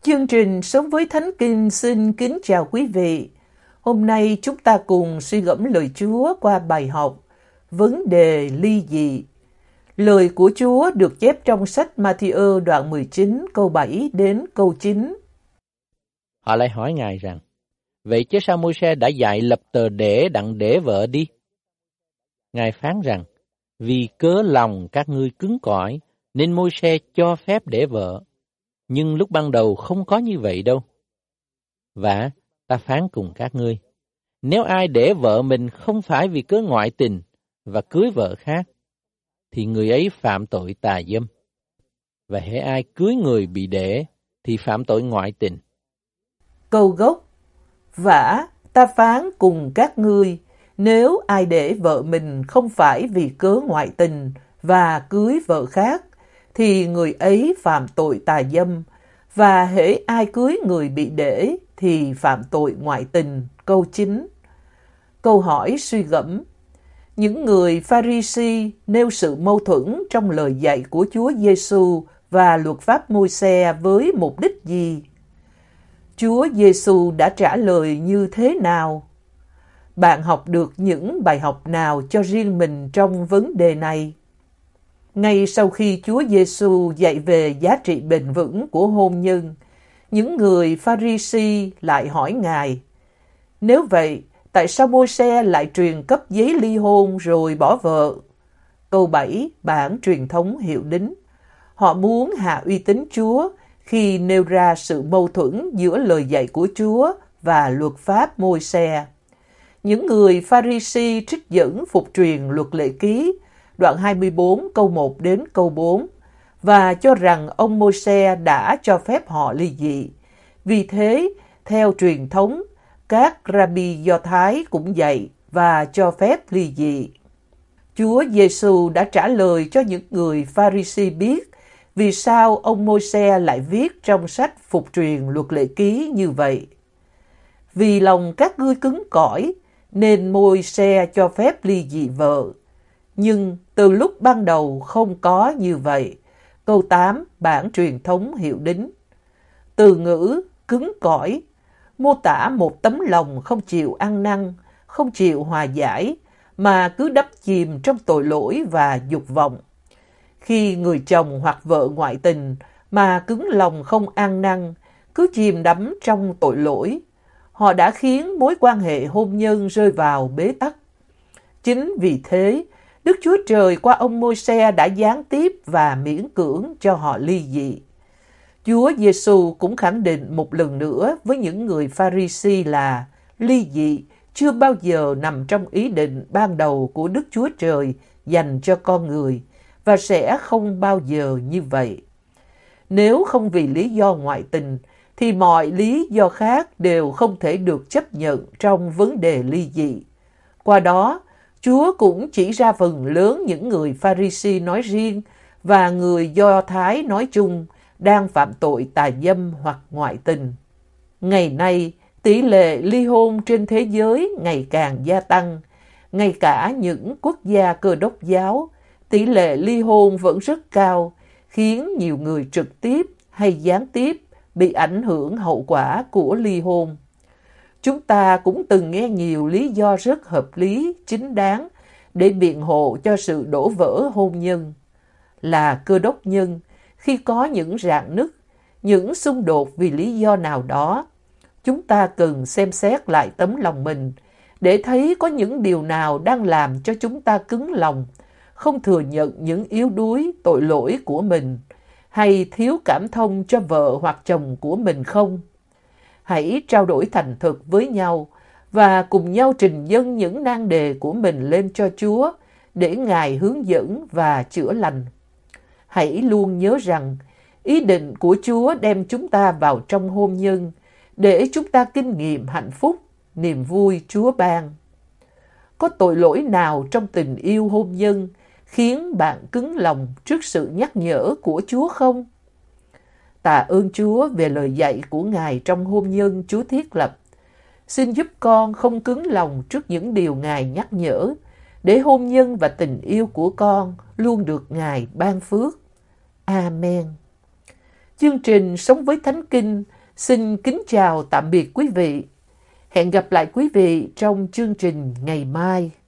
Chương trình Sống với Thánh Kinh xin kính chào quý vị. Hôm nay chúng ta cùng suy gẫm lời Chúa qua bài học Vấn đề ly dị. Lời của Chúa được chép trong sách Ma-thi-ơ đoạn 19 câu 7 đến câu 9. Họ lại hỏi Ngài rằng, vậy chứ sao Môi-se đã dạy lập tờ để đặng để vợ đi? Ngài phán rằng, vì cớ lòng các ngươi cứng cỏi nên Môi-se cho phép để vợ. Nhưng lúc ban đầu không có như vậy đâu. Và ta phán cùng các ngươi, nếu ai để vợ mình không phải vì cớ ngoại tình và cưới vợ khác, thì người ấy phạm tội tà dâm. Và hễ ai cưới người bị để, thì phạm tội ngoại tình. Câu gốc: Vả, ta phán cùng các ngươi, nếu ai để vợ mình không phải vì cớ ngoại tình và cưới vợ khác, thì người ấy phạm tội tà dâm, và hễ ai cưới người bị để thì phạm tội ngoại tình. Câu 9. Câu hỏi suy gẫm: những người Pha-ri-si nêu sự mâu thuẫn trong lời dạy của Chúa Giêsu và luật pháp Môi-se với mục đích gì? Chúa Giêsu đã trả lời như thế nào? Bạn học được những bài học nào cho riêng mình trong vấn đề này? Ngay sau khi Chúa Giêsu dạy về giá trị bền vững của hôn nhân, những người Pha-ri-si lại hỏi Ngài, nếu vậy, tại sao Môi-se lại truyền cấp giấy ly hôn rồi bỏ vợ? Câu 7, bản truyền thống hiệu đính. Họ muốn hạ uy tín Chúa khi nêu ra sự mâu thuẫn giữa lời dạy của Chúa và luật pháp Môi-se. Những người Pha-ri-si trích dẫn phục truyền luật lệ ký, đoạn 24 câu 1 đến câu 4, và cho rằng ông Môi-se đã cho phép họ ly dị. Vì thế, theo truyền thống, các Rabbi Do Thái cũng dạy và cho phép ly dị. Chúa Giêsu đã trả lời cho những người Pha-ri-si biết vì sao ông Môi-se lại viết trong sách phục truyền luật lệ ký như vậy. Vì lòng các ngươi cứng cỏi, nên Môi-se cho phép ly dị vợ. Nhưng từ lúc ban đầu không có như vậy. Câu 8, bản truyền thống hiệu đính. Từ ngữ cứng cỏi mô tả một tấm lòng không chịu ăn năn, không chịu hòa giải, mà cứ đắm chìm trong tội lỗi và dục vọng. Khi người chồng hoặc vợ ngoại tình mà cứng lòng không ăn năn, cứ chìm đắm trong tội lỗi, họ đã khiến mối quan hệ hôn nhân rơi vào bế tắc. Chính vì thế, Đức Chúa Trời qua ông Môi-se đã gián tiếp và miễn cưỡng cho họ ly dị. Chúa Giêsu cũng khẳng định một lần nữa với những người Pha-ri-si là ly dị chưa bao giờ nằm trong ý định ban đầu của Đức Chúa Trời dành cho con người và sẽ không bao giờ như vậy. Nếu không vì lý do ngoại tình, thì mọi lý do khác đều không thể được chấp nhận trong vấn đề ly dị. Qua đó, Chúa cũng chỉ ra phần lớn những người Pha-ri-si nói riêng và người Do Thái nói chung đang phạm tội tà dâm hoặc ngoại tình. Ngày nay, tỷ lệ ly hôn trên thế giới ngày càng gia tăng. Ngay cả những quốc gia Cơ Đốc giáo, tỷ lệ ly hôn vẫn rất cao, khiến nhiều người trực tiếp hay gián tiếp bị ảnh hưởng hậu quả của ly hôn. Chúng ta cũng từng nghe nhiều lý do rất hợp lý, chính đáng để biện hộ cho sự đổ vỡ hôn nhân. Là Cơ Đốc nhân, khi có những rạn nứt, những xung đột vì lý do nào đó, chúng ta cần xem xét lại tấm lòng mình để thấy có những điều nào đang làm cho chúng ta cứng lòng, không thừa nhận những yếu đuối, tội lỗi của mình, hay thiếu cảm thông cho vợ hoặc chồng của mình không. Hãy trao đổi thành thực với nhau và cùng nhau trình dâng những nan đề của mình lên cho Chúa để Ngài hướng dẫn và chữa lành. Hãy luôn nhớ rằng, ý định của Chúa đem chúng ta vào trong hôn nhân để chúng ta kinh nghiệm hạnh phúc, niềm vui Chúa ban. Có tội lỗi nào trong tình yêu hôn nhân khiến bạn cứng lòng trước sự nhắc nhở của Chúa không? Tạ ơn Chúa về lời dạy của Ngài trong hôn nhân Chúa thiết lập. Xin giúp con không cứng lòng trước những điều Ngài nhắc nhở, để hôn nhân và tình yêu của con luôn được Ngài ban phước. Amen. Chương trình Sống với Thánh Kinh Xin kính chào tạm biệt quý vị. Hẹn gặp lại quý vị trong chương trình ngày mai.